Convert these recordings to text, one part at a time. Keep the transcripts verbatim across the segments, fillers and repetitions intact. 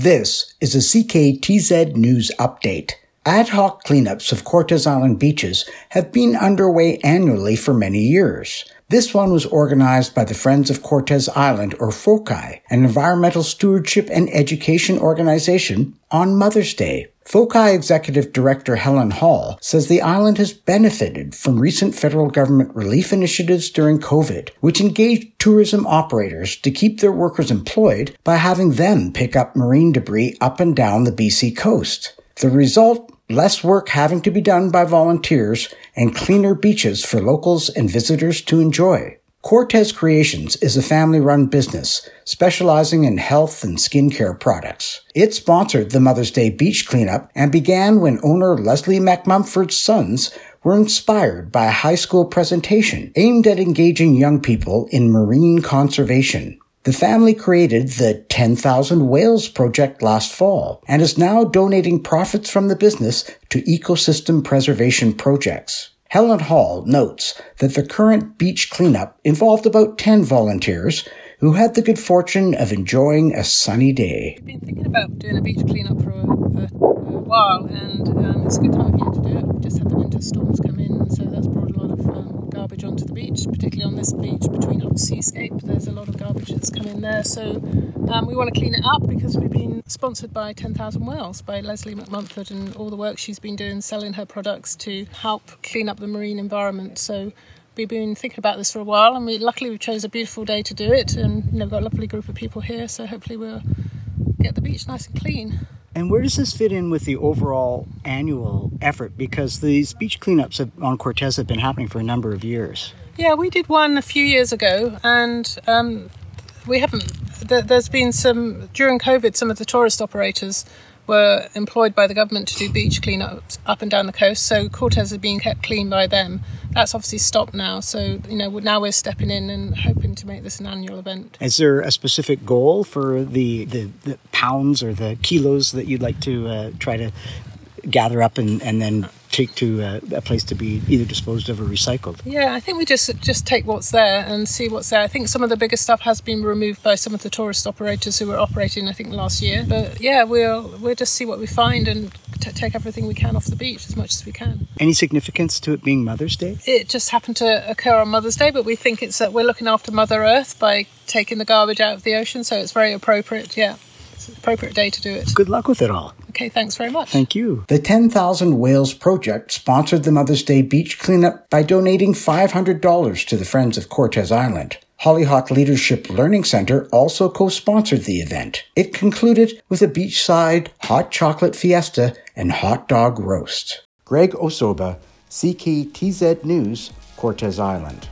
This is a C K T Z News Update. Ad hoc cleanups of Cortes Island beaches have been underway annually for many years. This one was organized by the Friends of Cortes Island, or FOCI, an environmental stewardship and education organization, on Mother's Day. FOCI Executive Director Helen Hall says the island has benefited from recent federal government relief initiatives during COVID, which engaged tourism operators to keep their workers employed by having them pick up marine debris up and down the B C coast. The result? Less work having to be done by volunteers and cleaner beaches for locals and visitors to enjoy. Cortes Creations is a family-run business specializing in health and skincare products. It sponsored the Mother's Day beach cleanup and began when owner Leslie McMumford's sons were inspired by a high school presentation aimed at engaging young people in marine conservation. The family created the ten thousand Whales Project last fall and is now donating profits from the business to ecosystem preservation projects. Helen Hall notes that the current beach cleanup involved about ten volunteers who had the good fortune of enjoying a sunny day. We've been thinking about doing a beach cleanup for a, a, a while, and um, it's a good time of year to do it. We've just had the winter storms come in, so that's brought a lot of um, garbage onto the beach, particularly on this beach between Hot Seascape. There's a lot of garbage that's come in there, so um, we want to clean it up because we've been sponsored by ten thousand Whales, by Leslie McMumford, and all the work she's been doing selling her products to help clean up the marine environment. So we've been thinking about this for a while, and we luckily we chose a beautiful day to do it, and you know, we've got a lovely group of people here, so hopefully we'll get the beach nice and clean. And where does this fit in with the overall annual effort? Because these beach cleanups have, on Cortes have been happening for a number of years. Yeah, we did one a few years ago, and um, we haven't. There, there's been some, during COVID, some of the tourist operators were employed by the government to do beach cleanups up and down the coast, so Cortes has been kept clean by them. That's obviously stopped now, so you know now we're stepping in and hoping to make this an annual event. Is there a specific goal for the, the, the pounds or the kilos that you'd like to uh, try to gather up and, and then take to a, a place to be either disposed of or recycled? Yeah, I think we just just take what's there and see what's there. I think some of the bigger stuff has been removed by some of the tourist operators who were operating, I think, last year. But yeah, we'll we'll just see what we find and t- take everything we can off the beach as much as we can. Any significance to it being Mother's Day? It just happened to occur on Mother's Day, but we think it's that we're looking after Mother Earth by taking the garbage out of the ocean, so it's very appropriate, yeah. It's an appropriate day to do it. Good luck with it all. Okay, thanks very much. Thank you. The ten thousand Whales Project sponsored the Mother's Day beach cleanup by donating five hundred dollars to the Friends of Cortes Island. Hollyhock Leadership Learning Center also co-sponsored the event. It concluded with a beachside hot chocolate fiesta and hot dog roast. Greg Osoba, C K T Z News, Cortes Island.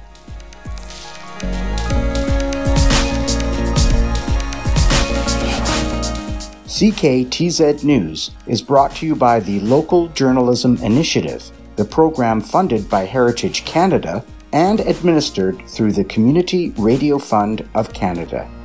C K T Z News is brought to you by the Local Journalism Initiative, the program funded by Heritage Canada and administered through the Community Radio Fund of Canada.